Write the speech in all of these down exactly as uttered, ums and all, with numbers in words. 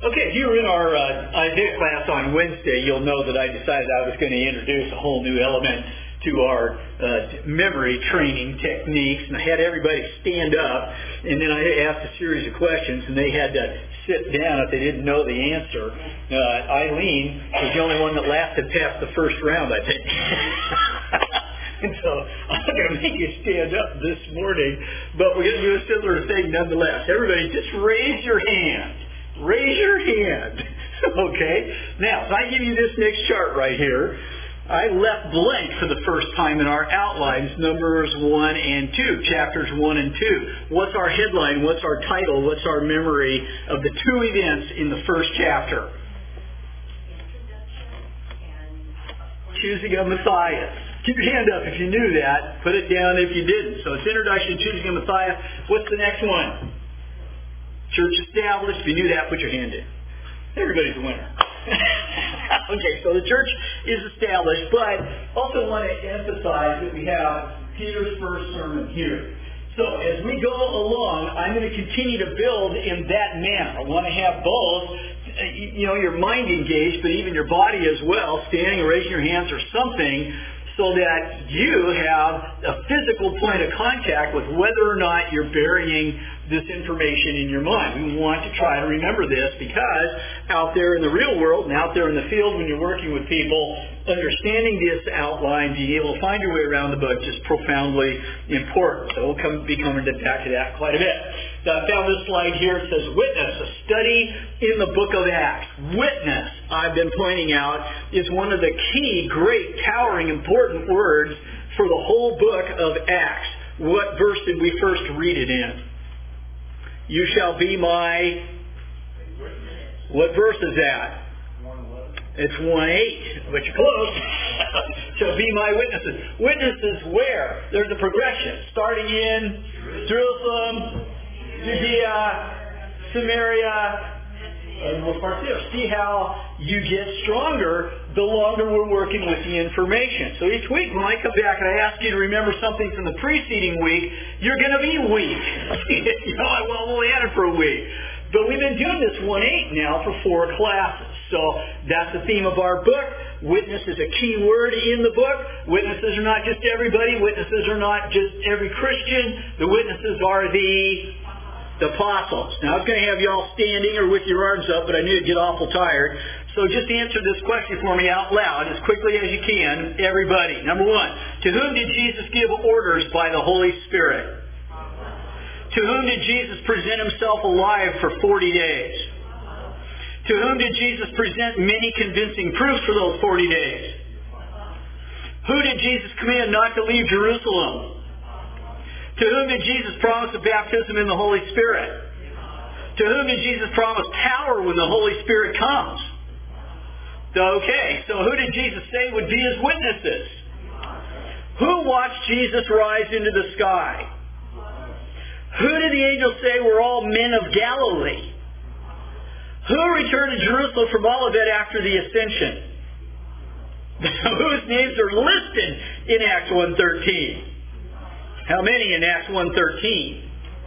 Okay, if you were in our uh, Isaiah class on Wednesday, you'll know that I decided I was going to introduce a whole new element to our uh, memory training techniques, and I had everybody stand up, and then I asked a series of questions, and they had to sit down if they didn't know the answer. Uh, Eileen was the only one that lasted past the first round, I think. And so I'm going to make you stand up this morning, but we're going to do a similar thing nonetheless. Everybody, just raise your hand. Raise your hand. Okay? Now, if I give you this next chart right here, I left blank for the first time in our outlines, numbers one and two, chapters one and two. What's our headline? What's our title? What's our memory of the two events in the first chapter? Choosing a Messiah. Keep your hand up if you knew that. Put it down if you didn't. So it's introduction, choosing a Messiah. What's the next one? Church established. If you knew that, put your hand in. Everybody's a winner. Okay, so the church is established, but also want to emphasize that we have Peter's first sermon here. So as we go along, I'm going to continue to build in that manner. I want to have both, you know, your mind engaged, but even your body as well, standing or raising your hands or something, so that you have a physical point of contact with whether or not you're burying this information in your mind. We want to try to remember this because out there in the real world and out there in the field when you're working with people, understanding this outline, being able to find your way around the book is profoundly important. So we'll come, be coming back to that quite a bit. So I found this slide here. It says witness, a study in the book of Acts. Witness, I've been pointing out, is one of the key, great, towering, important words for the whole book of Acts. What verse did we first read it in? You shall be my... What verse is that? It's one eight, but you're close. Shall be my witnesses. Witnesses where? There's a progression. Starting in Jerusalem, Judea, Samaria, and most parts there. See how you get stronger the longer we're working with the information. So each week when I come back and I ask you to remember something from the preceding week, you're going to be weak. You know, I will only had it for a week. But we've been doing this one eight now for four classes. So that's the theme of our book. Witness is a key word in the book. Witnesses are not just everybody. Witnesses are not just every Christian. The witnesses are the... the apostles. Now, I was going to have you all standing or with your arms up, but I knew you'd get awful tired. So just answer this question for me out loud as quickly as you can, everybody. Number one, to whom did Jesus give orders by the Holy Spirit? To whom did Jesus present himself alive for forty days? To whom did Jesus present many convincing proofs for those forty days? Who did Jesus command not to leave Jerusalem? To whom did Jesus promise a baptism in the Holy Spirit? To whom did Jesus promise power when the Holy Spirit comes? Okay, so who did Jesus say would be his witnesses? Who watched Jesus rise into the sky? Who did the angels say were all men of Galilee? Who returned to Jerusalem from Olivet after the ascension? Whose names are listed in Acts one thirteen? How many in Acts one thirteen?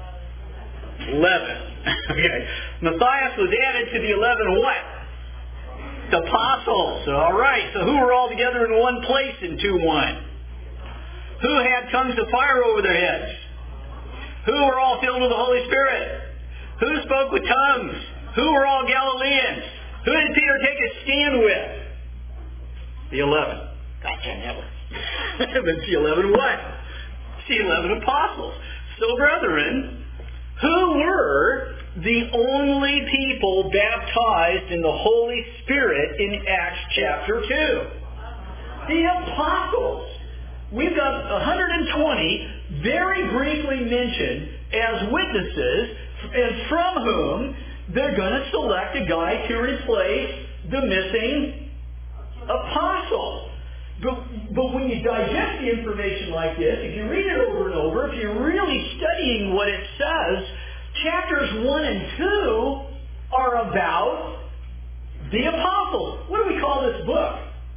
Eleven. Okay. Matthias was added to the eleven what? The apostles. All right. So who were all together in one place in two one? Who had tongues of fire over their heads? Who were all filled with the Holy Spirit? Who spoke with tongues? Who were all Galileans? Who did Peter take a stand with? The eleven. Gotcha, never. But the eleven what? The eleven apostles. So, brethren, who were the only people baptized in the Holy Spirit in Acts chapter two? The apostles. We've got one hundred twenty very briefly mentioned as witnesses, and from whom they're going to select a guy to replace the missing apostle. But, but when you digest the information like this, if you read it over and over, if you're really studying what it says, chapters one and two are about the apostles. What do we call this book?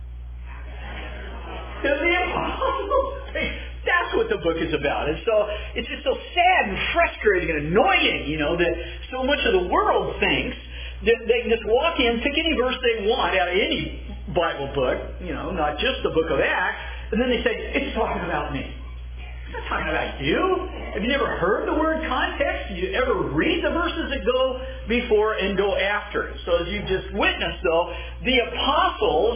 The apostles. That's what the book is about. And so it's just so sad and frustrating and annoying, you know, that so much of the world thinks They they can just walk in, pick any verse they want out of any Bible book, you know, not just the book of Acts, and then they say, it's talking about me. It's not talking about you. Have you never heard the word context? Did you ever read the verses that go before and go after? So as you just witnessed, though, the apostles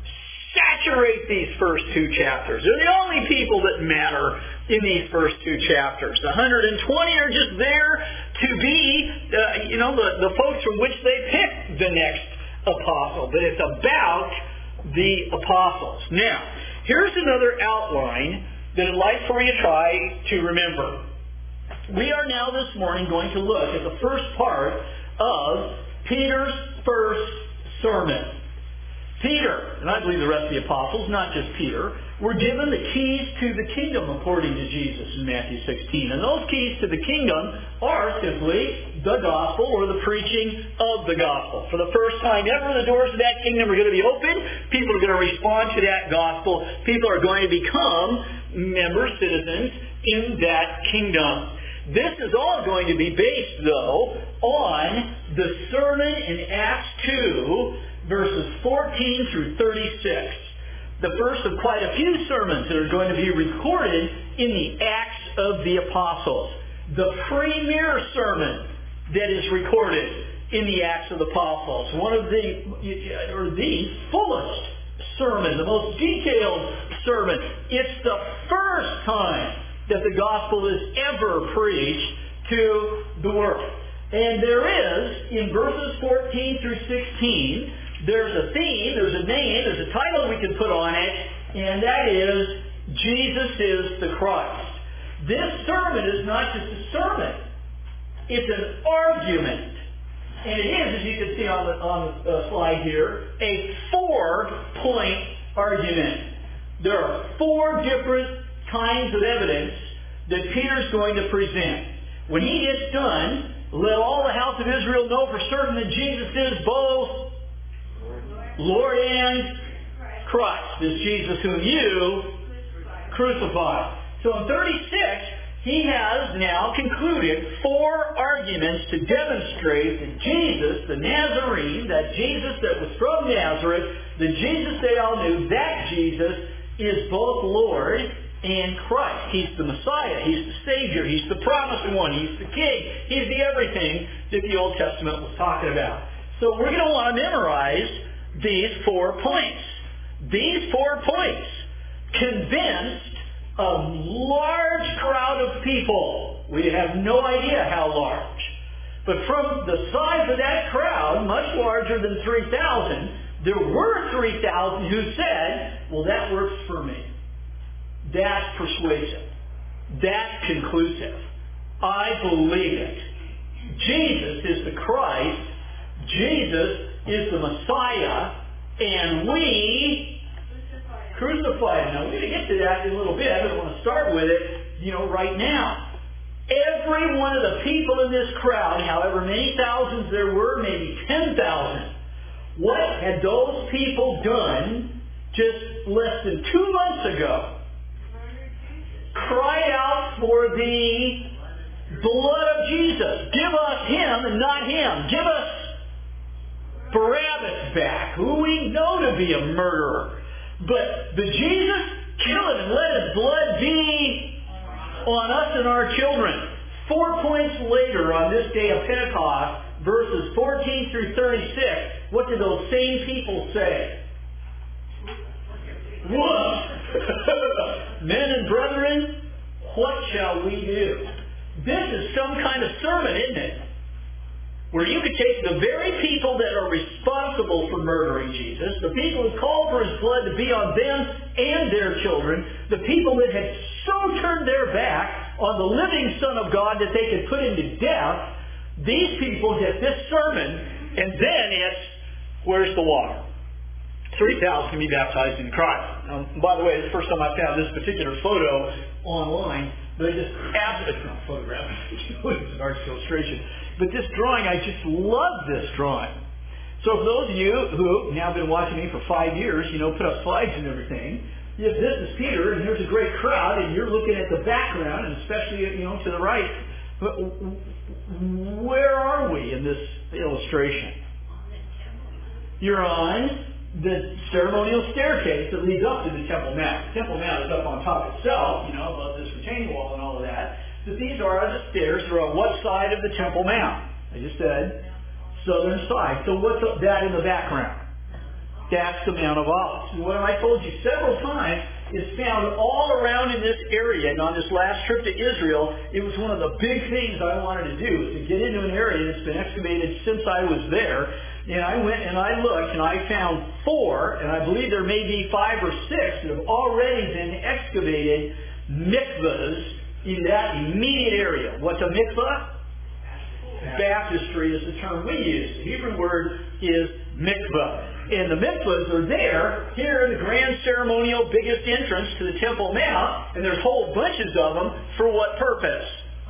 saturate these first two chapters. They're the only people that matter in these first two chapters. The one hundred twenty are just there to be, uh, you know, the, the folks from which they pick the next apostle. But it's about the apostles. Now, here's another outline that I'd like for you to try to remember. We are now this morning going to look at the first part of Peter's first sermon. Peter, and I believe the rest of the apostles, not just Peter, were given the keys to the kingdom according to Jesus in Matthew sixteen. And those keys to the kingdom are simply the gospel or the preaching of the gospel. For the first time ever, the doors of that kingdom are going to be opened. People are going to respond to that gospel. People are going to become members, citizens in that kingdom. This is all going to be based, though, on the sermon in Acts two, verses fourteen through thirty-six. The first of quite a few sermons that are going to be recorded in the Acts of the Apostles. The premier sermon that is recorded in the Acts of the Apostles. One of the, or the fullest sermon, the most detailed sermon. It's the first time that the gospel is ever preached to the world. And there is, in verses fourteen through sixteen, there's a theme, there's a name, there's a title we can put on it, and that is, Jesus is the Christ. This sermon is not just a sermon. It's an argument. And it is, as you can see on the, on the uh, slide here, a four-point argument. There are four different kinds of evidence that Peter's going to present. When he gets done, let all the house of Israel know for certain that Jesus is both Lord and Christ. This Jesus whom you crucified. So in thirty-six, he has now concluded four arguments to demonstrate that Jesus, the Nazarene, that Jesus that was from Nazareth, the Jesus they all knew, that Jesus is both Lord and Christ. He's the Messiah. He's the Savior. He's the promised one. He's the King. He's the everything that the Old Testament was talking about. So we're going to want to memorize these four points. These four points convinced a large crowd of people. We have no idea how large. But from the size of that crowd, much larger than three thousand, there were three thousand who said, well, that works for me. That's persuasive. That's conclusive. I believe it. Jesus is the Christ. Jesus is the Messiah. And we crucified him. Now, we're going to get to that in a little bit. I don't want to start with it, you know, right now. Every one of the people in this crowd, however many thousands there were, maybe ten thousand, what had those people done just less than two months ago? Cried out for the blood of Jesus. Give us him and not him. Give us Barabbas back, who we know to be a murderer. But the Jesus, kill him and let his blood be on us and our children. Four points later on this day of Pentecost, verses fourteen through thirty-six, what did those same people say? What? Men and brethren, what shall we do? This is some kind of sermon, isn't it? Where you could take the very people that are responsible for murdering Jesus, the people who called for his blood to be on them and their children, the people that had so turned their back on the living Son of God that they could put him to death, these people get this sermon, and then it's, where's the water? three thousand can be baptized in Christ. Now, by the way, it's the first time I found this particular photo online, but it just absolutely, it's not a photograph, it's an artist's illustration. But this drawing, I just love this drawing. So for those of you who now have been watching me for five years, you know, put up slides and everything, if this is Peter, and there's a great crowd, and you're looking at the background, and especially, you know, to the right, where are we in this illustration? you're on the ceremonial staircase that leads up to the Temple Mount. The Temple Mount is up on top itself, you know, above this retaining wall and all of that. But these are the stairs that are on what side of the Temple Mount? I just said southern side. So what's that in the background? That's the Mount of Olives. And what I told you several times is found all around in this area. And on this last trip to Israel, it was one of the big things I wanted to do, was to get into an area that's been excavated since I was there. And I went and I looked and I found four, and I believe there may be five or six that have already been excavated mikvahs in that immediate area. What's a mikvah? Baptistry is the term we use. The Hebrew word is mikvah. And the mikvahs are there, here in the grand ceremonial biggest entrance to the Temple Mount, and there's whole bunches of them. For what purpose?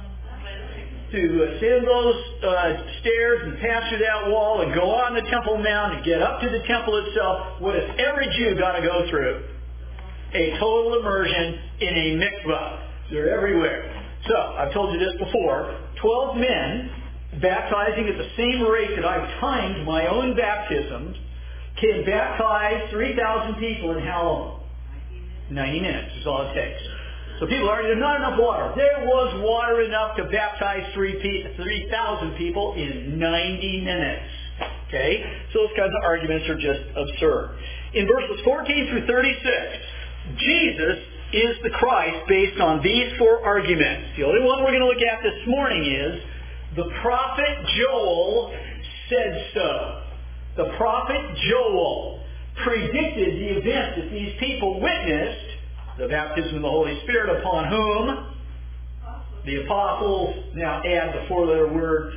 To ascend those uh, stairs and pass through that wall and go on the Temple Mount and get up to the temple itself. What has every Jew got to go through? A total immersion in a mikvah. They're everywhere. So, I've told you this before, twelve men baptizing at the same rate that I've timed my own baptisms can baptize three thousand people in how long? ninety minutes is all it takes. So people argue there's not enough water. There was water enough to baptize three thousand people in ninety minutes. Okay? So those kinds of arguments are just absurd. In verses fourteen through thirty-six, Jesus is the Christ based on these four arguments. The only one we're going to look at this morning is the prophet Joel said so. The prophet Joel predicted the event that these people witnessed, the baptism of the Holy Spirit, upon whom the apostles now add the four-letter word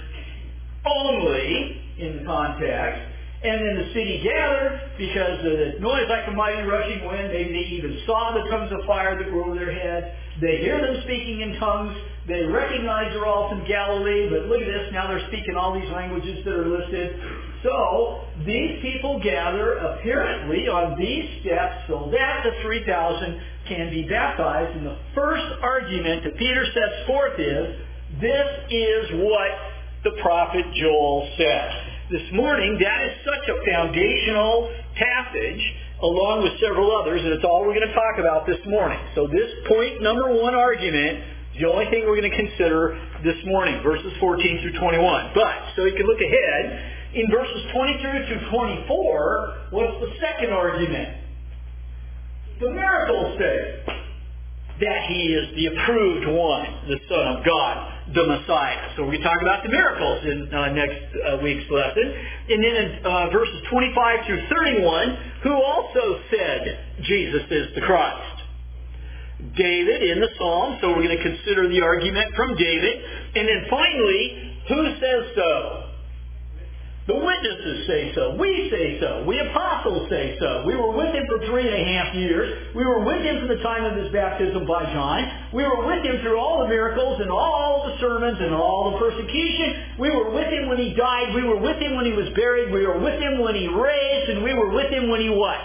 only in the context. And then the city gathered because of the noise like a mighty rushing wind. Maybe they even saw the tongues of fire that were over their heads. They hear them speaking in tongues. They recognize they're all from Galilee. But look at this. Now they're speaking all these languages that are listed. So these people gather apparently on these steps so that the three thousand can be baptized. And the first argument that Peter sets forth is, this is what the prophet Joel said. This morning, that is such a foundational passage, along with several others, and it's all we're going to talk about this morning. So this point number one argument is the only thing we're going to consider this morning, verses fourteen through twenty-one. But, so you can look ahead, in verses twenty-three through twenty-four, what's the second argument? The miracles say that he is the approved one, the Son of God, the Messiah. So we're going to talk about the miracles in uh, next uh, week's lesson. And then in uh, verses twenty-five through thirty-one, who also said Jesus is the Christ? David in the Psalm, so we're going to consider the argument from David. And then finally, who says so? The witnesses say so. We say so. We apostles say so. We were with him for three and a half years. We were with him from the time of his baptism by John. We were with him through all the miracles and all the sermons and all the persecution. We were with him when he died. We were with him when he was buried. We were with him when he raised. And we were with him when he what?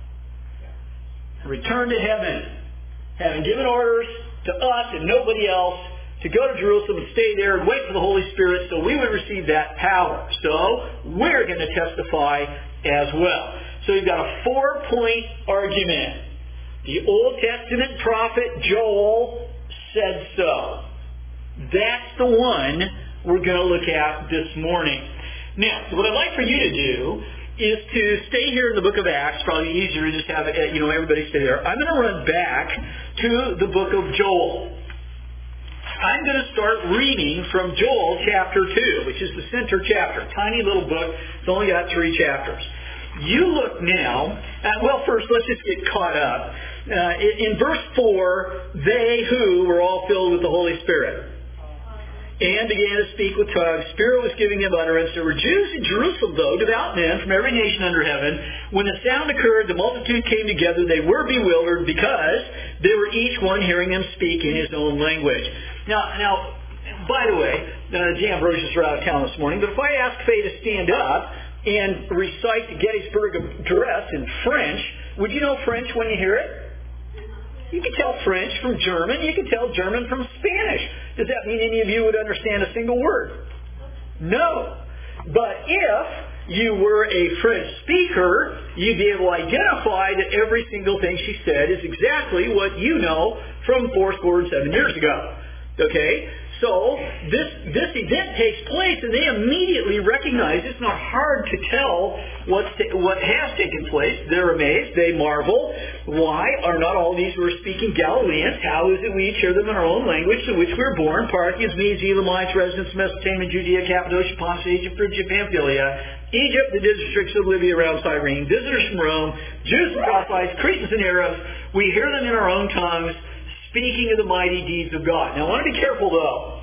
Returned to heaven. Having given orders to us and nobody else to go to Jerusalem and stay there and wait for the Holy Spirit so we would receive that power. So we're going to testify as well. So you've got a four-point argument. The Old Testament prophet Joel said so. That's the one we're going to look at this morning. Now, what I'd like for you to do is to stay here in the book of Acts. Probably easier to just have it, you know, everybody stay there. I'm going to run back to the book of Joel. I'm going to start reading from Joel chapter two, which is the center chapter. Tiny little book. It's only got three chapters. You look now at, well, first, let's just get caught up. Uh, in, in verse four, they who were all filled with the Holy Spirit and began to speak with tongues. Spirit was giving them utterance. There were Jews in Jerusalem, though, devout men from every nation under heaven. When the sound occurred, the multitude came together. They were bewildered because they were each one hearing them speak in his own language. Now, now, by the way, uh, Jan Ambrosius are out of town this morning, but if I ask Faye to stand up and recite the Gettysburg Address in French, would you know French when you hear it? You can tell French from German. You can tell German from Spanish. Does that mean any of you would understand a single word? No. But if you were a French speaker, you'd be able to identify that every single thing she said is exactly what you know from four score and seven years ago. Okay? So this this event takes place, and they immediately recognize it's not hard to tell what's ta- what has taken place. They're amazed. They marvel. Why are not all these who are speaking Galileans? How is it we each hear them in our own language to which we were born? Parthians, Medes, Elamites, residents of Mesopotamia, Judea, Cappadocia, Pontus, Egypt, Phrygia, Pamphylia, Egypt, the districts of Libya around Cyrene, visitors from Rome, Jews and proselytes, Cretans and Arabs. We hear them in our own tongues, speaking of the mighty deeds of God. Now, I want to be careful, though.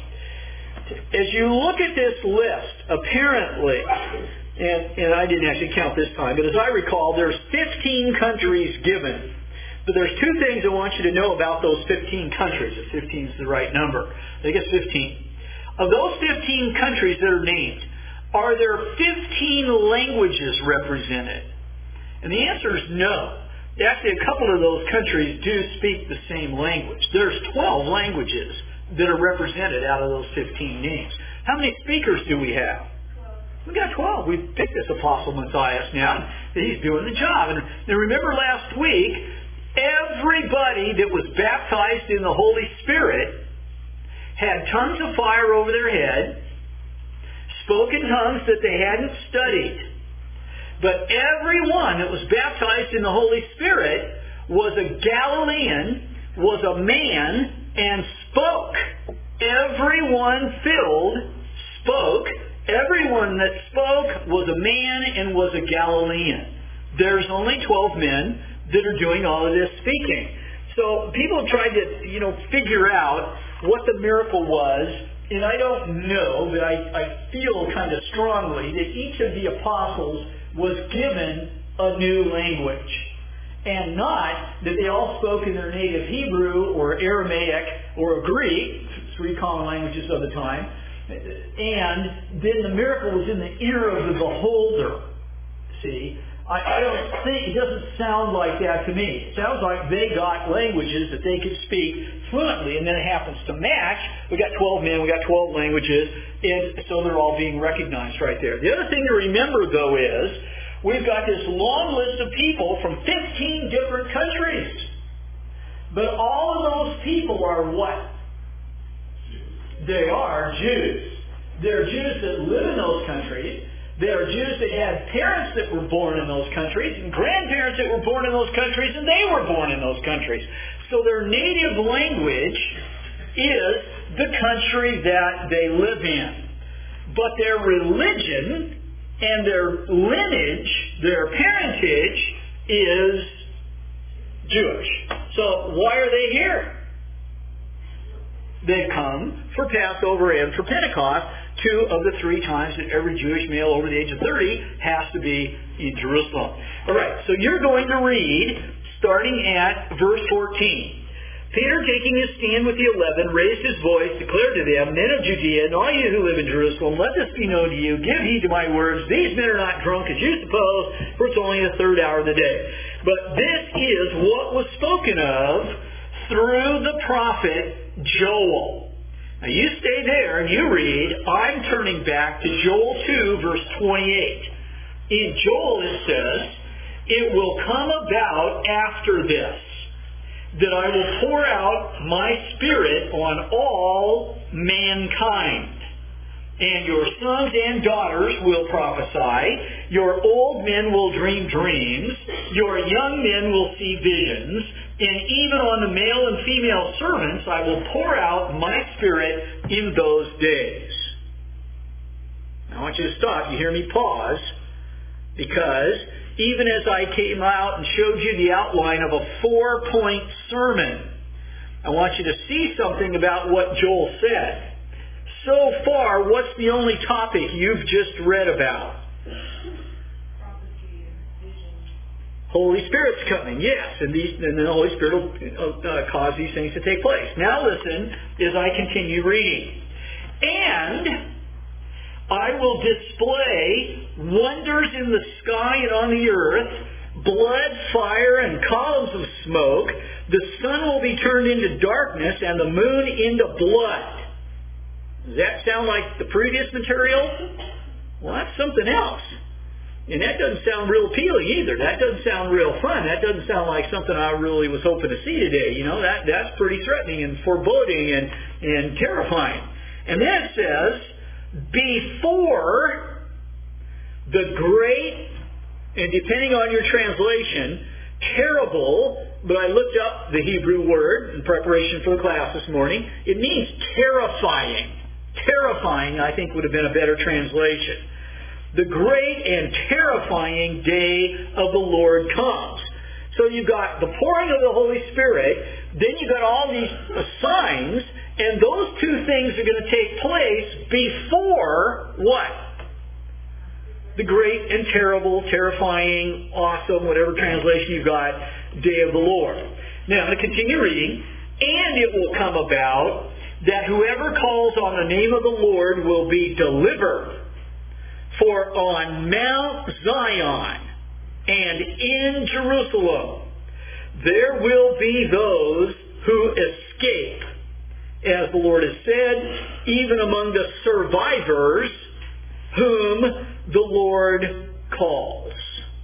As you look at this list, apparently, and, and I didn't actually count this time, but as I recall, there's fifteen countries given. But there's two things I want you to know about those fifteen countries, if fifteen is the right number. I think it's fifteen. Of those fifteen countries that are named, are there fifteen languages represented? And the answer is no. Actually, a couple of those countries do speak the same language. There's twelve languages that are represented out of those fifteen names. How many speakers do we have? We got twelve. We picked this Apostle Matthias now. He's doing the job. And, and remember last week, everybody that was baptized in the Holy Spirit had tongues of fire over their head, spoke in tongues that they hadn't studied. But everyone that was baptized in the Holy Spirit was a Galilean, was a man, and spoke. Everyone filled spoke. Everyone that spoke was a man and was a Galilean. There's only twelve men that are doing all of this speaking. So people tried to, you know, figure out what the miracle was. And I don't know, but I, I feel kind of strongly that each of the apostles was given a new language. And not that they all spoke in their native Hebrew or Aramaic or Greek, three common languages of the time, and then the miracle was in the ear of the beholder. See? I, I don't think, it doesn't sound like that to me. It sounds like they got languages that they could speak fluently, and then it happens to match. We got twelve men, we got twelve languages, and so they're all being recognized right there. The other thing to remember, though, is we've got this long list of people from fifteen different countries. But all of those people are what? They are Jews. They're Jews that live in those countries. They are Jews that had parents that were born in those countries and grandparents that were born in those countries, and they were born in those countries. So their native language is the country that they live in. But their religion and their lineage, their parentage, is Jewish. So why are they here? They've come for Passover and for Pentecost, two of the three times that every Jewish male over the age of thirty has to be in Jerusalem. All right, so you're going to read, starting at verse fourteen. Peter, taking his stand with the eleven, raised his voice, declared to them, Men of Judea, and all you who live in Jerusalem, let this be known to you. Give heed to my words. These men are not drunk, as you suppose, for it's only the third hour of the day. But this is what was spoken of through the prophet Joel. Now you stay there and you read. I'm turning back to Joel two, verse twenty-eight. In Joel it says, It will come about after this, that I will pour out my Spirit on all mankind. And your sons and daughters will prophesy. Your old men will dream dreams. Your young men will see visions. And even on the male and female servants I will pour out my Spirit in those days. Now I want you to stop. You hear me pause. Because even as I came out and showed you the outline of a four-point sermon, I want you to see something about what Joel said. So far, what's the only topic you've just read about? Prophecy and vision. Holy Spirit's coming, yes, and, these, and the Holy Spirit will uh, cause these things to take place. Now listen as I continue reading. And I will display wonders in the sky and on the earth, blood, fire, and columns of smoke. The sun will be turned into darkness and the moon into blood. Does that sound like the previous material? Well, that's something else. And that doesn't sound real appealing either. That doesn't sound real fun. That doesn't sound like something I really was hoping to see today. You know, that that's pretty threatening and foreboding and, and terrifying. And then it says, before the great, and depending on your translation, terrible, but I looked up the Hebrew word in preparation for the class this morning. It means terrifying. Terrifying, I think, would have been a better translation. The great and terrifying day of the Lord comes. So you've got the pouring of the Holy Spirit, then you've got all these signs, and those two things are going to take place before what? The great and terrible, terrifying, awesome, whatever translation you've got, day of the Lord. Now, I'm going to continue reading. And it will come about that whoever calls on the name of the Lord will be delivered. For on Mount Zion and in Jerusalem there will be those who escape, as the Lord has said, even among the survivors whom the Lord calls.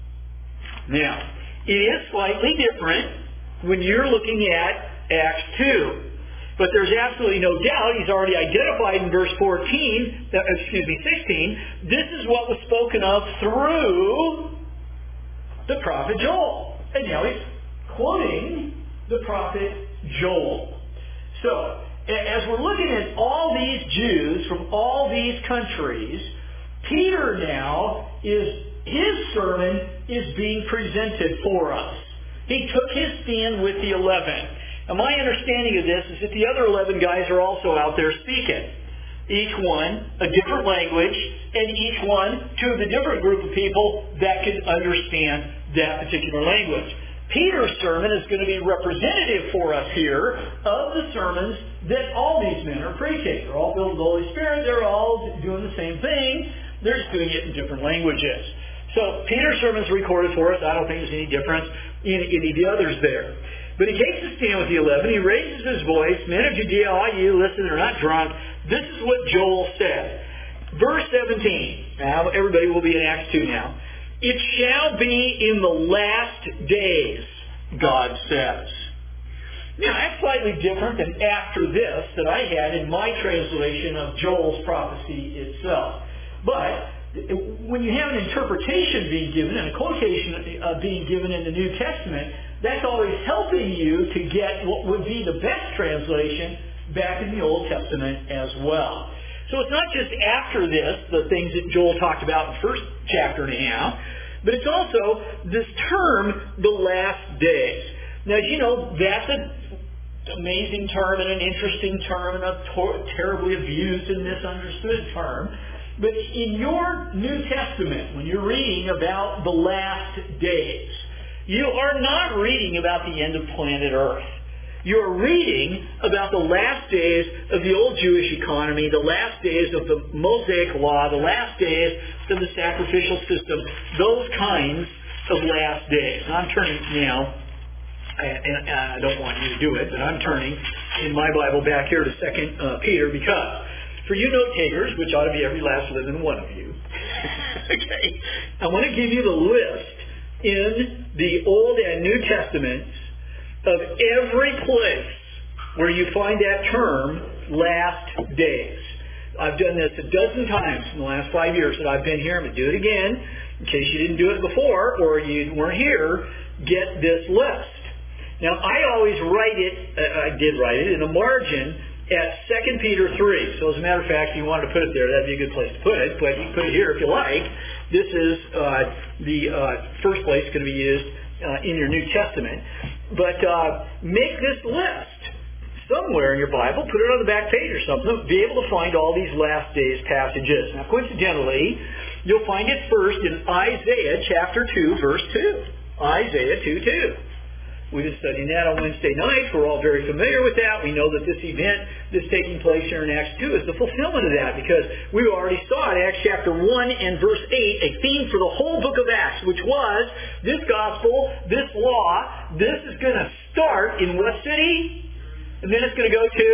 Now, it is slightly different when you're looking at Acts two. But there's absolutely no doubt, he's already identified in verse fourteen, that, excuse me, sixteen, this is what was spoken of through the prophet Joel. And now he's quoting the prophet Joel. So, as we're looking at all these Jews from all these countries, Peter now is, his sermon is being presented for us. He took his stand with the eleven. And my understanding of this is that the other eleven guys are also out there speaking. Each one a different language, and each one to the different group of people that can understand that particular language. Peter's sermon is going to be representative for us here of the sermons that all these men are preaching. They're all filled with the Holy Spirit. They're all doing the same thing. They're just doing it in different languages. So Peter's sermon is recorded for us. I don't think there's any difference in any of the others there. But he takes a stand with the eleven. He raises his voice. Men of Judea, all you listen, they're not drunk. This is what Joel said. Verse seventeen. Now, everybody will be in Acts two now. It shall be in the last days, God says. Now, that's slightly different than after this that I had in my translation of Joel's prophecy itself. But when you have an interpretation being given and a quotation uh, being given in the New Testament, that's always helping you to get what would be the best translation back in the Old Testament as well. So it's not just after this, the things that Joel talked about in the first chapter and a half, but it's also this term, the last days. Now, as you know, that's an amazing term and an interesting term and a tor- terribly abused and misunderstood term. But in your New Testament, when you're reading about the last days, you are not reading about the end of planet Earth. You're reading about the last days of the old Jewish economy, the last days of the Mosaic Law, the last days of the sacrificial system, those kinds of last days. And I'm turning now, and I don't want you to do it, but I'm turning in my Bible back here to Second uh, Peter because for you note takers, which ought to be every last living one of you, okay, I want to give you the list in the Old and New Testaments of every place where you find that term, last days. I've done this a dozen times in the last five years that I've been here. I'm going to do it again. In case you didn't do it before or you weren't here, get this list. Now, I always write it, uh, I did write it, in a margin at Second Peter three. So as a matter of fact, if you wanted to put it there, that'd be a good place to put it, but you can put it here if you like. This is uh, the uh, first place it's going to be used uh, in your New Testament. But uh, make this list somewhere in your Bible, put it on the back page or something, be able to find all these last days passages. Now, coincidentally, you'll find it first in Isaiah chapter two, verse two. Isaiah two two. We've been studying that on Wednesday nights. We're all very familiar with that. We know that this event that's taking place here in Acts two is the fulfillment of that because we already saw in Acts chapter one and verse eight a theme for the whole book of Acts, which was this gospel, this law, this is going to start in what city? And then it's going to go to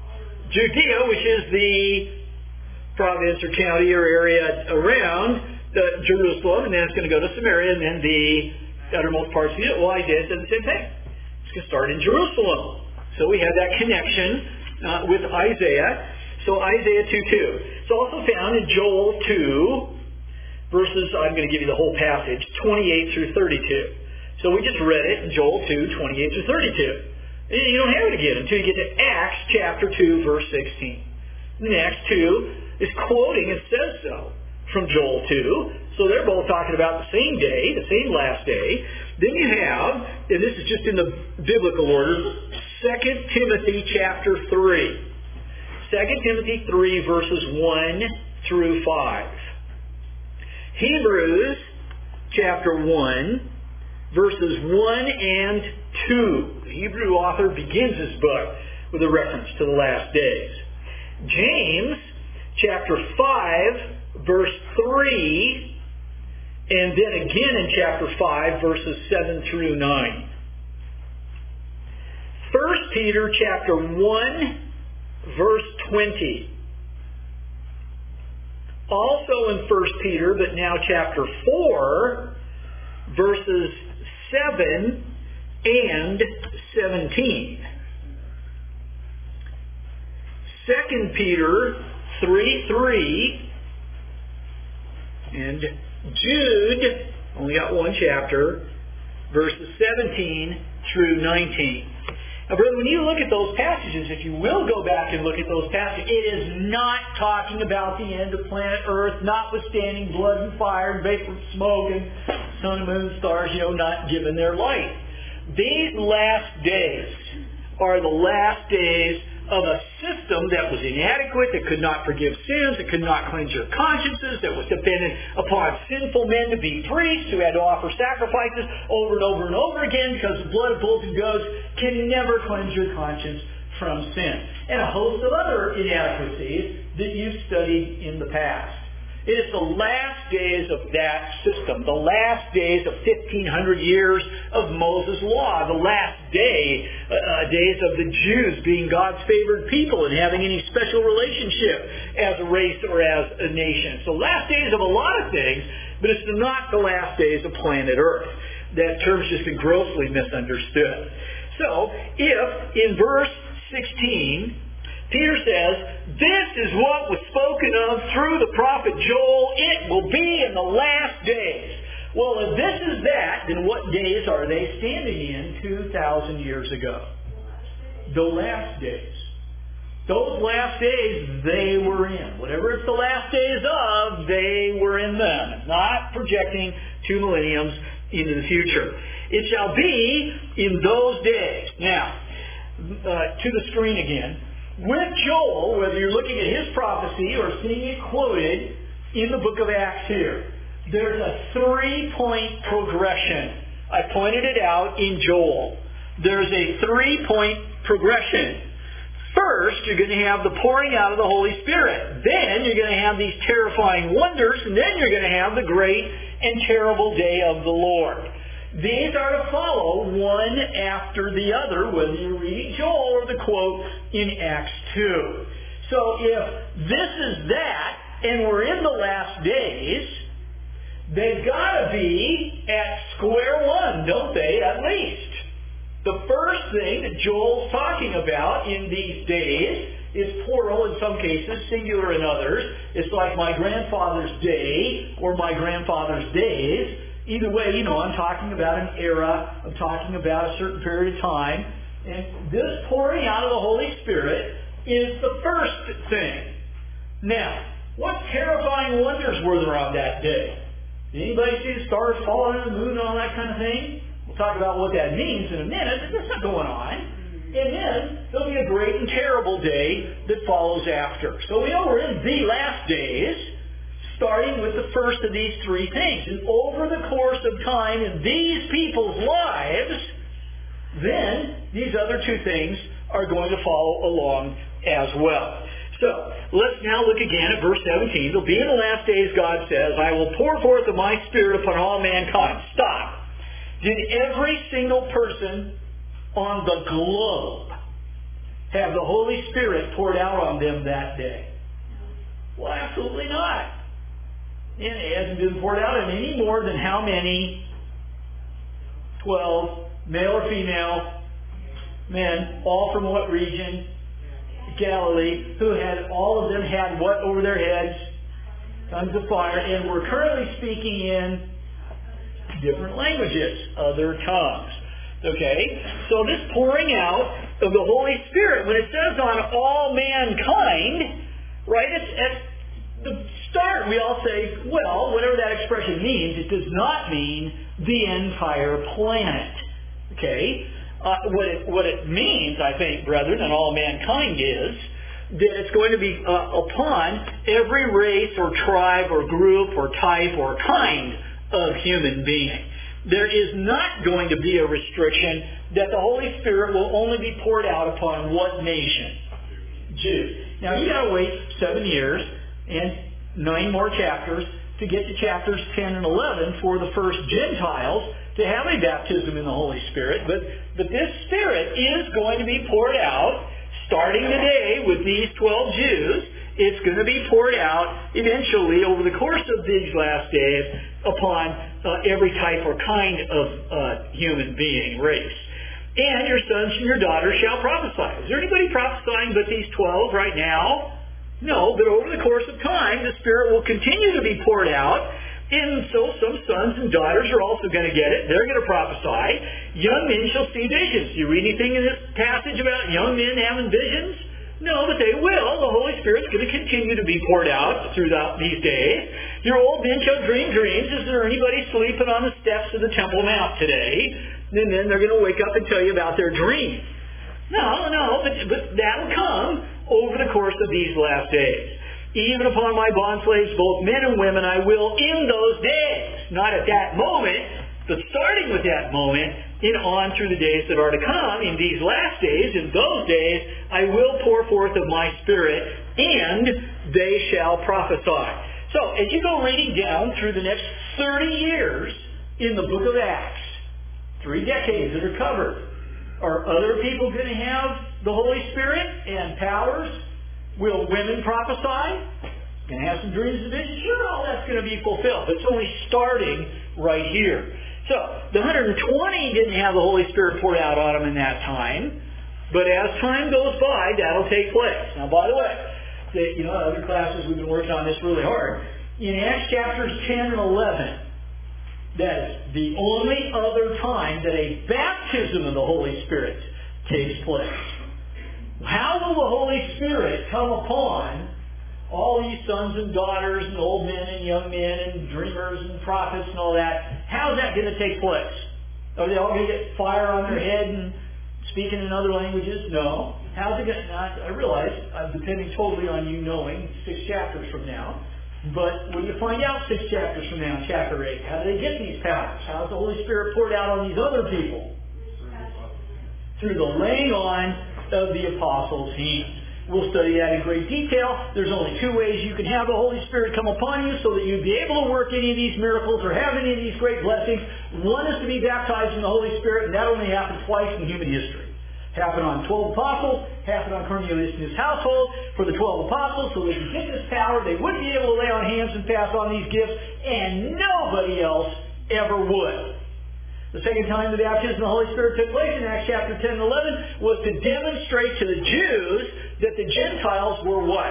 Judea, which is the province or county or area around uh, Jerusalem, and then it's going to go to Samaria, and then the uttermost parts of it. Well, Isaiah said the same thing. It's going to start in Jerusalem. So we have that connection uh, with Isaiah. So Isaiah two two. It's also found in Joel two, verses, I'm going to give you the whole passage, twenty-eight through thirty-two. So we just read it in Joel two, twenty-eight through thirty-two. You don't have it again until you get to Acts chapter two, verse sixteen. And Acts two is quoting, it says so, from Joel two. So they're both talking about the same day, the same last day. Then you have, and this is just in the biblical order, Second Timothy chapter three. Second Timothy three, verses one through five. Hebrews chapter one, verses one and two. The Hebrew author begins his book with a reference to the last days. James chapter five, verse three, and then again in chapter five, verses seven through nine. First Peter chapter one, verse twenty. Also in First Peter, but now chapter four, verses seven and seventeen. Second Peter three three, and Jude, only got one chapter, verses seventeen through nineteen. Now, brother, when you look at those passages, if you will go back and look at those passages, it is not talking about the end of planet Earth, notwithstanding blood and fire and vapor and smoke and sun and moon and stars, you know, not giving their light. These last days are the last days of a system that was inadequate, that could not forgive sins, that could not cleanse your consciences, that was dependent upon sinful men to be priests who had to offer sacrifices over and over and over again because the blood of bulls and goats can never cleanse your conscience from sin. And a host of other inadequacies that you've studied in the past. It is the last days of that system, the last days of fifteen hundred years of Moses' law, the last day, uh, days of the Jews being God's favored people and having any special relationship as a race or as a nation. So last days of a lot of things, but it's not the last days of planet Earth. That term's just been grossly misunderstood. So, if in verse sixteen, Peter says, this is what was spoken of through the prophet Joel. It will be in the last days. Well, if this is that, then what days are they standing in two thousand years ago? The last days. Those last days they were in. Whatever it's the last days of, they were in them. Not projecting two millenniums into the future. It shall be in those days. Now, uh, to the screen again. With Joel, whether you're looking at his prophecy or seeing it quoted in the book of Acts here, there's a three-point progression. I pointed it out in Joel. There's a three-point progression. First, you're going to have the pouring out of the Holy Spirit. Then you're going to have these terrifying wonders, and then you're going to have the great and terrible day of the Lord. These are to follow one after the other, whether you read Joel or the quote in Acts two. So if this is that, and we're in the last days, they've got to be at square one, don't they, at least? The first thing that Joel's talking about in these days is plural in some cases, singular in others. It's like my grandfather's day or my grandfather's days. Either way, you know, I'm talking about an era. I'm talking about a certain period of time. And this pouring out of the Holy Spirit is the first thing. Now, what terrifying wonders were there on that day? Did anybody see the stars falling on the moon and all that kind of thing? We'll talk about what that means in a minute, but that's not going on. And then there'll be a great and terrible day that follows after. So we know we're in the last days, starting with the first of these three things. And over the course of time in these people's lives, then these other two things are going to follow along as well. So, let's now look again at verse seventeen. It'll be in the last days, God says, I will pour forth of my Spirit upon all mankind. Stop. Did every single person on the globe have the Holy Spirit poured out on them that day? Well, absolutely not. And it hasn't been poured out on any more than how many? Twelve, male or female, men, all from what region? Galilee, who had, all of them had what over their heads? Tongues of fire, and we're currently speaking in different languages, other tongues. Okay? So this pouring out of the Holy Spirit, when it says on all mankind, right, it's at the start we all say, well, whatever that expression means, it does not mean the entire planet. Okay? Uh, what, it, what it means, I think, brethren, and all mankind is that it's going to be uh, upon every race or tribe or group or type or kind of human being. There is not going to be a restriction that the Holy Spirit will only be poured out upon what nation? Jews. Now you got to wait seven years and nine more chapters to get to chapters ten and eleven for the first Gentiles to have a baptism in the Holy Spirit. But, but this Spirit is going to be poured out starting today with these twelve Jews. It's going to be poured out eventually over the course of these last days upon uh, every type or kind of uh, human being, race. And your sons and your daughters shall prophesy. Is there anybody prophesying but these twelve right now? No, but over the course of time, the Spirit will continue to be poured out. And so some sons and daughters are also going to get it. They're going to prophesy. Young men shall see visions. Do you read anything in this passage about young men having visions? No, but they will. The Holy Spirit's going to continue to be poured out throughout these days. Your old men shall dream dreams. Is there anybody sleeping on the steps of the Temple Mount today? And then they're going to wake up and tell you about their dreams. No, no, but, but that'll come over the course of these last days. Even upon my bondslaves, both men and women, I will in those days. Not at that moment, but starting with that moment and on through the days that are to come. In these last days, in those days, I will pour forth of my Spirit, and they shall prophesy. So, as you go reading down through the next thirty years in the book of Acts, three decades that are covered, are other people going to have the Holy Spirit and powers? Will women prophesy? Going to have some dreams and visions? Sure, all that's going to be fulfilled. But it's only starting right here. So, the one hundred twenty didn't have the Holy Spirit poured out on them in that time. But as time goes by, that'll take place. Now, by the way, the, you know, other classes we've been working on this really hard. In Acts chapters ten and eleven, that is the only other time that a baptism of the Holy Spirit takes place. How will the Holy Spirit come upon all these sons and daughters and old men and young men and dreamers and prophets and all that? How is that going to take place? Are they all going to get fire on their head and speaking in other languages? No. How's it going to... I realize I'm depending totally on you knowing six chapters from now. But when you find out six chapters from now in chapter eight, how do they get these powers? How is the Holy Spirit poured out on these other people? Through the laying on of the apostles' hands. We'll study that in great detail. There's only two ways you can have the Holy Spirit come upon you so that you'd be able to work any of these miracles or have any of these great blessings. One is to be baptized in the Holy Spirit, and that only happened twice in human history. Happened on twelve apostles, happened on Cornelius and his household for the twelve apostles, so they could get this power. They wouldn't be able to lay on hands and pass on these gifts, and nobody else ever would. The second time the baptism of the Holy Spirit took place in Acts chapter ten and eleven was to demonstrate to the Jews that the Gentiles were what?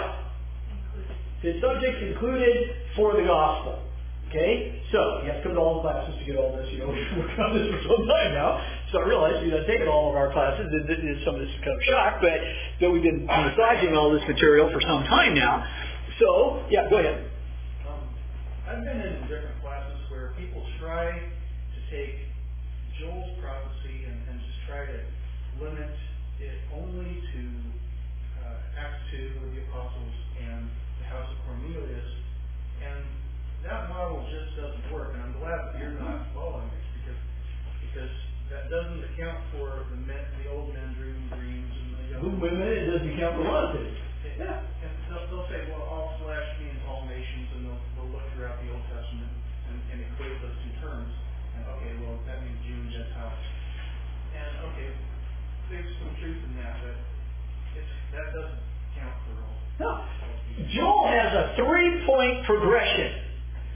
The subjects included for the gospel. Okay? So, you have to come to all the classes to get all this. You know, we've been working on this for some time now. So I realize we've taken all of our classes. Some of this is kind of shock, but, but we've been massaging all this material for some time now. So, yeah, go ahead. Um, I've been in different classes where people try to take Joel's prophecy and, and just try to limit it only to uh, Acts two with the apostles and the house of Cornelius, and that model just doesn't work. And I'm glad that you're not following it because because that doesn't account for the men, the old men dreaming dreams and the young women. It doesn't account for a lot of things. Yeah, and they'll, they'll say, well, all flesh means all nations, and they'll, they'll look throughout the Old Testament and, and equate those two terms. Okay, well, that means Jew and Gentile. And, okay, there's some truth in that, but it's, that doesn't count for all. No. Joel has a three-point progression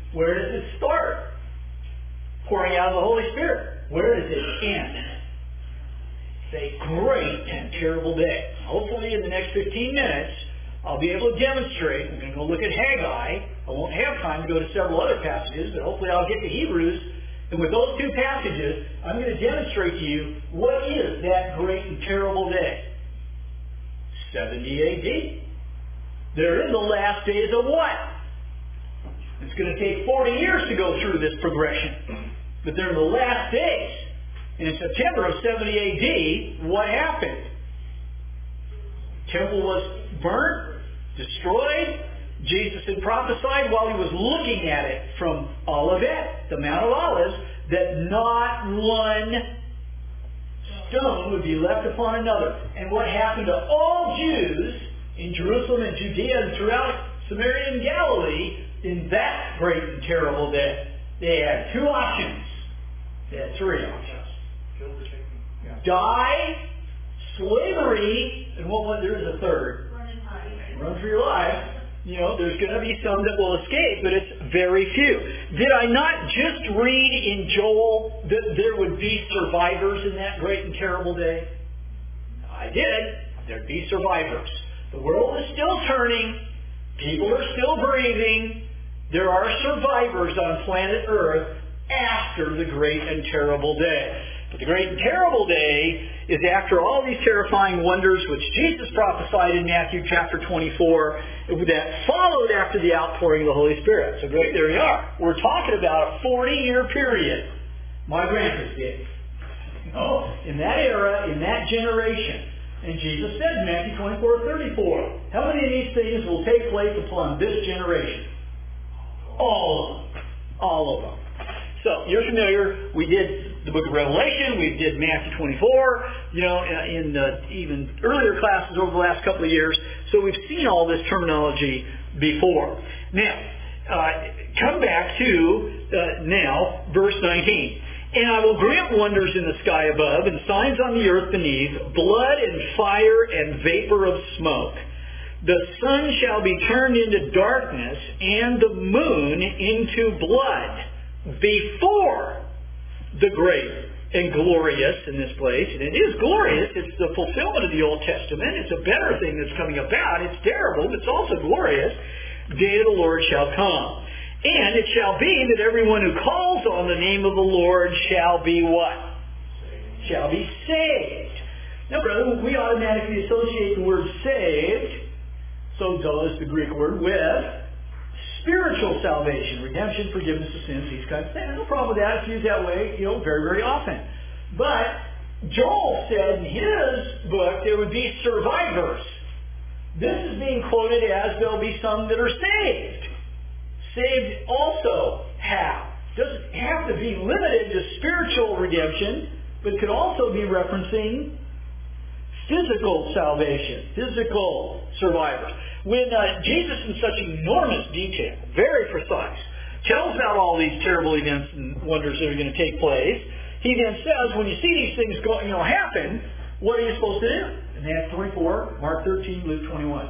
Where does it start? Pouring out of the Holy Spirit. Where does it end? It's a great and terrible day. Hopefully in the next fifteen minutes, I'll be able to demonstrate. I'm going to go look at Haggai. I won't have time to go to several other passages, but hopefully I'll get to Hebrews. And with those two passages, I'm going to demonstrate to you what is that great and terrible day. seventy A D. They're in the last days of what? It's going to take forty years to go through this progression. But they're in the last days. And in September of seventy A D, what happened? Temple was burnt, destroyed. Jesus had prophesied while he was looking at it from Olivet, the Mount of Olives, that not one stone would be left upon another. And what happened to all Jews in Jerusalem and Judea and throughout Samaria and Galilee in that great and terrible day? They had two options. They had three options. Die, slavery, and what was there is a third? Run for your life. You know, there's going to be some that will escape, but it's very few. Did I not just read in Joel that there would be survivors in that great and terrible day? I did. There'd be survivors. The world is still turning. People are still breathing. There are survivors on planet Earth after the great and terrible day. But the great and terrible day is after all these terrifying wonders which Jesus prophesied in Matthew chapter twenty-four that followed after the outpouring of the Holy Spirit. So great, there you are. We're talking about a forty-year period. My grandparents did. You know, in that era, in that generation. And Jesus said in Matthew twenty-four thirty-four, how many of these things will take place upon this generation? All of them. All of them. So, you're familiar. We did the book of Revelation. We did Matthew twenty-four, you know, in uh, even earlier classes over the last couple of years. So we've seen all this terminology before. Now, uh, come back to uh, now, verse nineteen. And I will grant wonders in the sky above and signs on the earth beneath, blood and fire and vapor of smoke. The sun shall be turned into darkness and the moon into blood before the great and glorious in this place. And it is glorious. It's the fulfillment of the Old Testament. It's a better thing that's coming about. It's terrible, but it's also glorious. Day of the Lord shall come. And it shall be that everyone who calls on the name of the Lord shall be what? Saved. Shall be saved. Now, brother, we automatically associate the word saved, so does the Greek word, with spiritual salvation, redemption, forgiveness of sins, these kinds of things. No problem with that. It's used that way, you know, very, very often. But Joel said in his book there would be survivors. This is being quoted as there'll be some that are saved. Saved also have. Doesn't have to be limited to spiritual redemption, but it could also be referencing physical salvation, physical survivors. When uh, Jesus, in such enormous detail, very precise, tells about all these terrible events and wonders that are going to take place, he then says, when you see these things go, you know, happen, what are you supposed to do? In Matthew twenty-four, Mark thirteen, Luke twenty-one.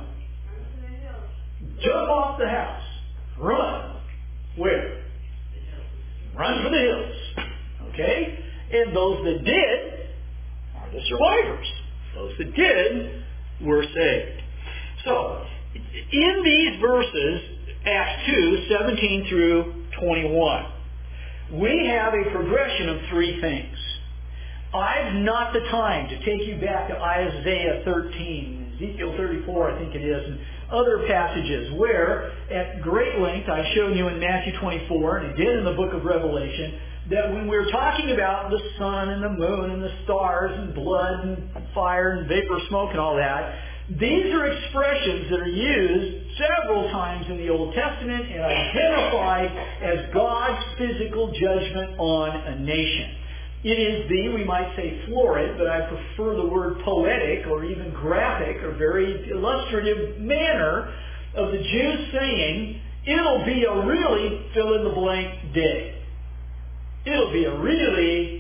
Jump off the house. Run. Where? Run for the hills. Okay? And those that did are the survivors. Those that did were saved. So, in these verses, Acts two, seventeen through twenty-one, we have a progression of three things. I've not the time to take you back to Isaiah thirteen, Ezekiel thirty-four, I think it is, and other passages where, at great length, I've shown you in Matthew twenty-four, and again in the book of Revelation, that when we're talking about the sun and the moon and the stars and blood and fire and vapor, smoke and all that, these are expressions that are used several times in the Old Testament and identified as God's physical judgment on a nation. It is the, we might say florid, but I prefer the word poetic or even graphic or very illustrative manner of the Jews saying, it'll be a really fill-in-the-blank day. It'll be a really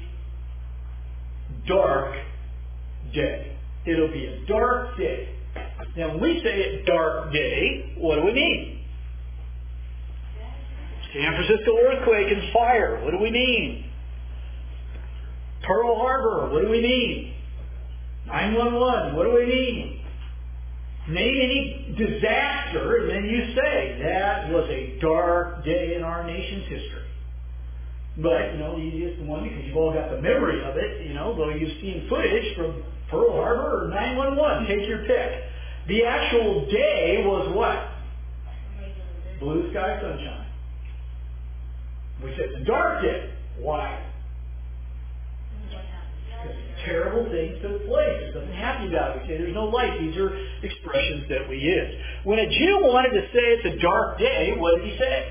dark day. It'll be a dark day. Now, when we say a dark day, what do we mean? San Francisco earthquake and fire. What do we mean? Pearl Harbor. What do we mean? nine one one. What do we mean? Name any disaster, and then you say, that was a dark day in our nation's history. But, you know, the easiest one, because you've all got the memory of it, you know, though you've seen footage from Pearl Harbor or nine one one. Take your pick. The actual day was what? Blue sky sunshine. We said it's a dark day. Why? Because terrible things took place. There's nothing happy about it. We say there's no light. These are expressions that we use. When a Jew wanted to say it's a dark day, what did he say?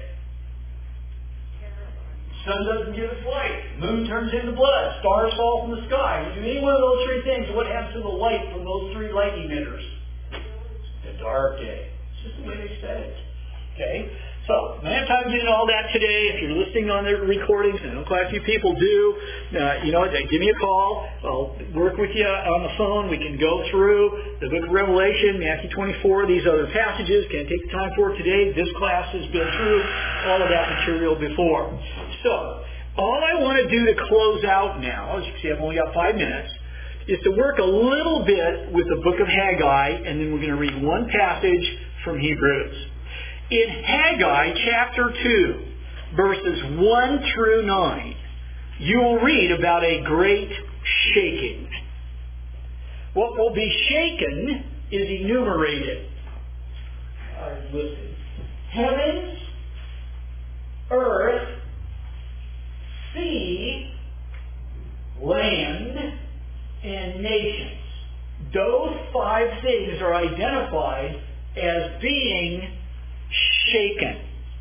Sun doesn't give us light. Moon turns into blood. Stars fall from the sky. You do any one of those three things, what happens to the light from those three light emitters? It's a dark day. It's just the way they said it. Okay? So, I don't have time to get into all that today. If you're listening on the recordings, and I know quite a few people do, uh, you know, give me a call. I'll work with you on the phone. We can go through the book of Revelation, Matthew twenty-four, these other passages. Can't take the time for it today. This class has been through all of that material before. So, all I want to do to close out now, as you can see, I've only got five minutes, is to work a little bit with the book of Haggai, and then we're going to read one passage from Hebrews. In Haggai chapter two, verses one through nine, you will read about a great shaking. What will be shaken is enumerated. I've listed. Heavens, earth, sea, land, and nations. Those five things are identified as being shaken.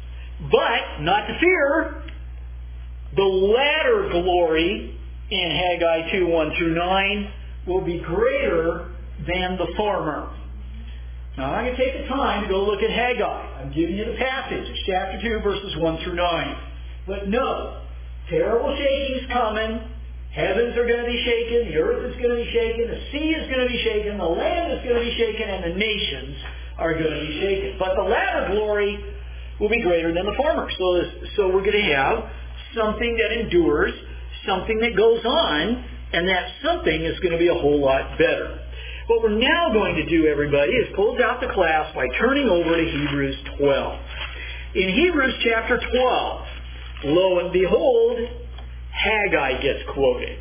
But, not to fear, the latter glory in Haggai two, one through nine will be greater than the former. Now, I'm going to take the time to go look at Haggai. I'm giving you the passage. It's chapter two, verses one through nine. But no, terrible shaking's coming. Heavens are going to be shaken. The earth is going to be shaken. The sea is going to be shaken. The land is going to be shaken. And the nations are going to be shaken. But the latter glory will be greater than the former. So, this, so we're going to have something that endures, something that goes on, and that something is going to be a whole lot better. What we're now going to do, everybody, is close out the class by turning over to Hebrews twelve. In Hebrews chapter twelve, lo and behold, Haggai gets quoted.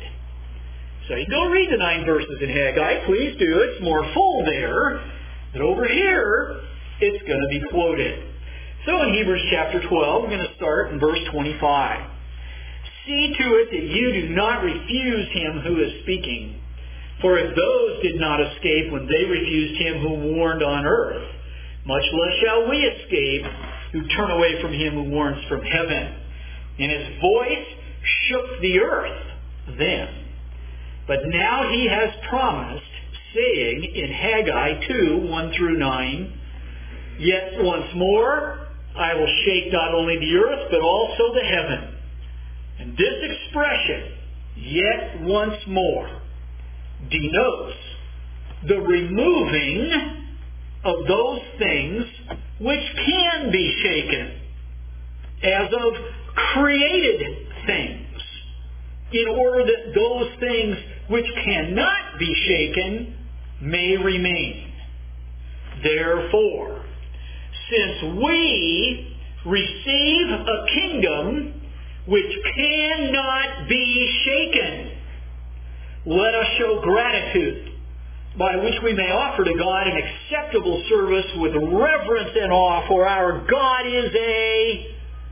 So you go read the nine verses in Haggai. Please do. It's more full there. But over here, it's going to be quoted. So in Hebrews chapter twelve, we're going to start in verse twenty-five. See to it that you do not refuse him who is speaking. For if those did not escape when they refused him who warned on earth, much less shall we escape who turn away from him who warns from heaven. And his voice shook the earth then. But now he has promised, saying in Haggai two, one through nine, yet once more I will shake not only the earth, but also the heaven. And this expression, yet once more, denotes the removing of those things which can be shaken, as of created things, in order that those things which cannot be shaken may remain. Therefore, since we receive a kingdom which cannot be shaken, let us show gratitude, by which we may offer to God an acceptable service with reverence and awe, for our God is a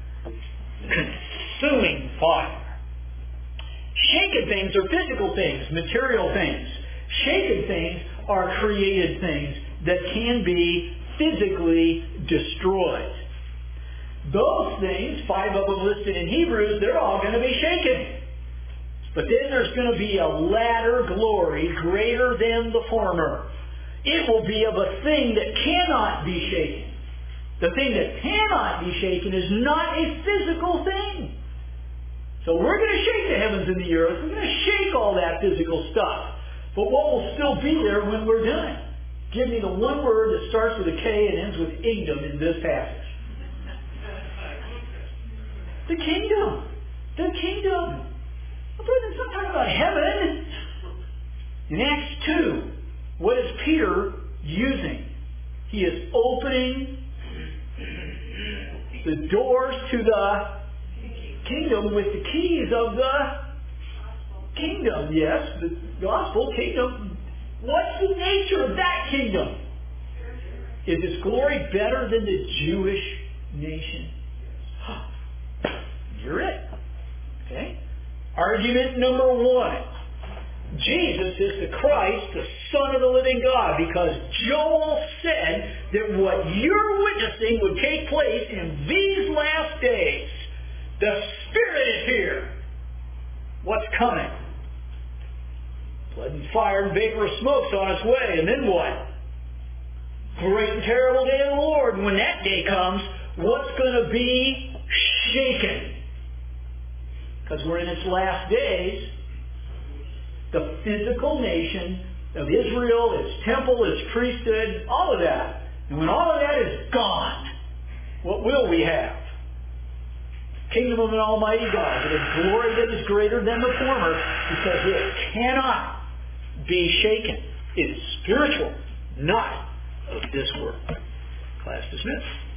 consuming fire. Shaken things are physical things, material things. Shaken things are created things that can be physically destroyed. Those things, five of them listed in Hebrews, they're all going to be shaken. But then there's going to be a latter glory greater than the former. It will be of a thing that cannot be shaken. The thing that cannot be shaken is not a physical thing. So we're going to shake the heavens and the earth. We're going to shake all that physical stuff. But what will still be there when we're done? Give me the one word that starts with a K and ends with kingdom in this passage. The kingdom. The kingdom. But it's not talking about heaven. In Acts two, what is Peter using? He is opening the doors to the kingdom with the keys of the kingdom. Yes, the gospel kingdom. What's the nature of that kingdom? Is its glory better than the Jewish nation? You're it. Okay? Argument number one. Jesus is the Christ, the Son of the living God, because Joel said that what you're witnessing would take place in these last days. The Spirit is here. What's coming? Blood and fire and vapor of smoke's on its way. And then what? Great and terrible day of the Lord. And when that day comes, what's going to be shaken? Because we're in its last days. The physical nation of Israel, its temple, its priesthood, all of that. And when all of that is gone, what will we have? Kingdom of an almighty God, with a glory that is greater than the former, because it cannot be shaken. It is spiritual, not of this world. Class dismissed.